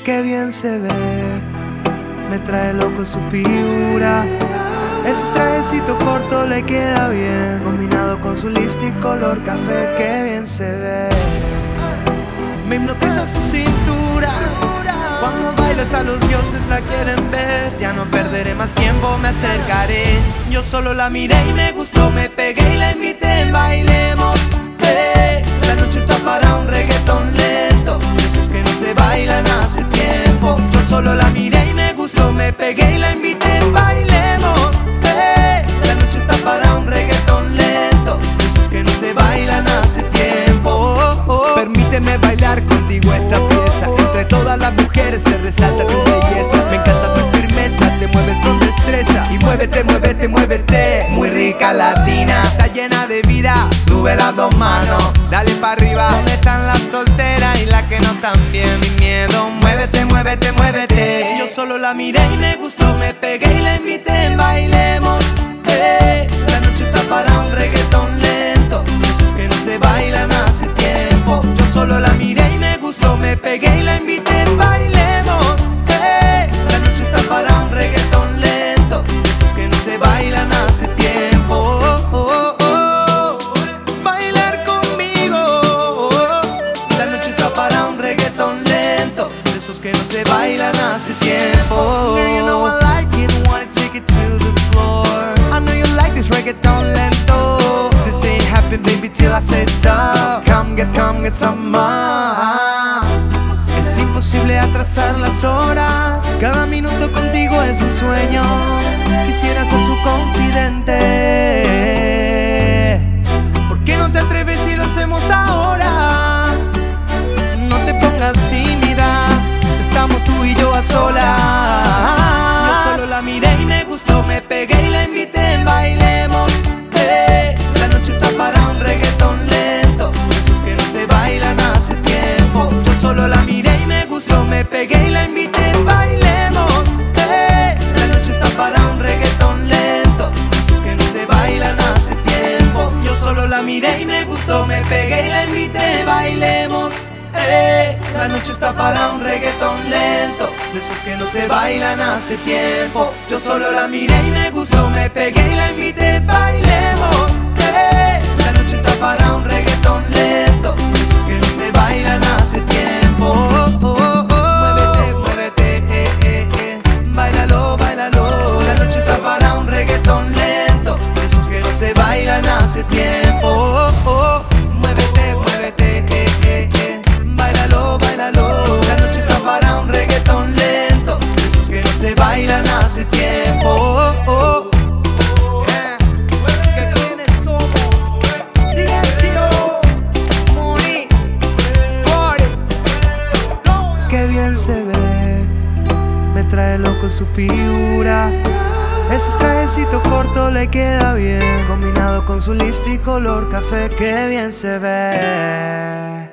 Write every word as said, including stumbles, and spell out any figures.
Qué bien se ve, me trae loco su figura. Ese trajecito corto le queda bien, combinado con su lipstick color café. Qué bien se ve, me hipnotiza su cintura. Cuando bailas a los dioses la quieren ver. Ya no perderé más tiempo, me acercaré. Yo solo la miré y me gustó, me pegué y la invité, bailemos. Hey, la noche está para un reggaetón lento, esos que no se bailan hace tiempo. Yo solo la miré y me gustó, me pegué y la invité, bailemos. Hey, la noche está para un reggaetón lento, esos que no se bailan hace tiempo. Oh, oh. Permíteme bailar contigo esta pieza. Entre todas las mujeres se resalta tu belleza. Me encanta tu firmeza, te mueves con destreza. Y muévete, muévete, muévete. Muy rica latina, está llena de vida. Sube las dos manos, dale pa' arriba. ¿Dónde están las solteras y las que no están bien? Sin miedo, muévete, muévete, muévete. Yo solo la miré y me gustó, me pegué y la invité, bailemos. Hey, la noche está para un reggaetón lento, esos que no se bailan hace tiempo. Yo solo la miré y me gustó, me pegué y la invité, bailemos. Hey, la noche está para un reggaetón lento, esos que no se bailan hace tiempo. Oh, oh, oh. Bailar conmigo. La noche está para un reggaetón lento, esos que no se bailan hace tiempo. Girl, you know I like it, wanna take it to the floor. I know you like this reggaeton lento. This ain't happen, baby, till I say so. Come get, come get some more. Es imposible atrasar las horas, cada minuto contigo es un sueño. Quisiera ser su confidente. ¿Por qué no te atreves y lo hacemos ahora? No te pongas tímida, estamos tú y yo a solas. Yo solo la miré y me gustó, me pegué y la invité, bailemos. Hey, la noche está para un reggaetón lento, esos que no se bailan hace tiempo. Yo solo la miré y me gustó, me pegué y la invité, bailemos. Hey, la noche está para un reggaetón lento, esos que no se bailan hace tiempo. Yo solo la miré y me gustó, me pegué y la invité, bailemos. Hey, la noche está para un reggaetón lento, de esos que no se bailan hace tiempo. Yo solo la miré y me gustó, me pegué y la invité, bailemos. Hey, la noche está para un reggaetón lento, de esos que no se bailan hace tiempo. Oh, oh, oh. Muévete, muévete, eh, eh, eh. Báilalo, báilalo. La noche está para un reggaetón lento, de esos que no se bailan hace tiempo. Oh, oh. Muévete, muévete, eh, eh, eh. Báilalo, báilalo. La noche está para un reggaetón lento, de esos que no se bailan hace tiempo. Oh, oh. Yeah. ¿Qué tienes como? Silencio. Morir. Party. Qué bien se ve, me trae loco su figura. Ese trajecito corto le queda bien, combinado con su lipstick color café. Qué bien se ve.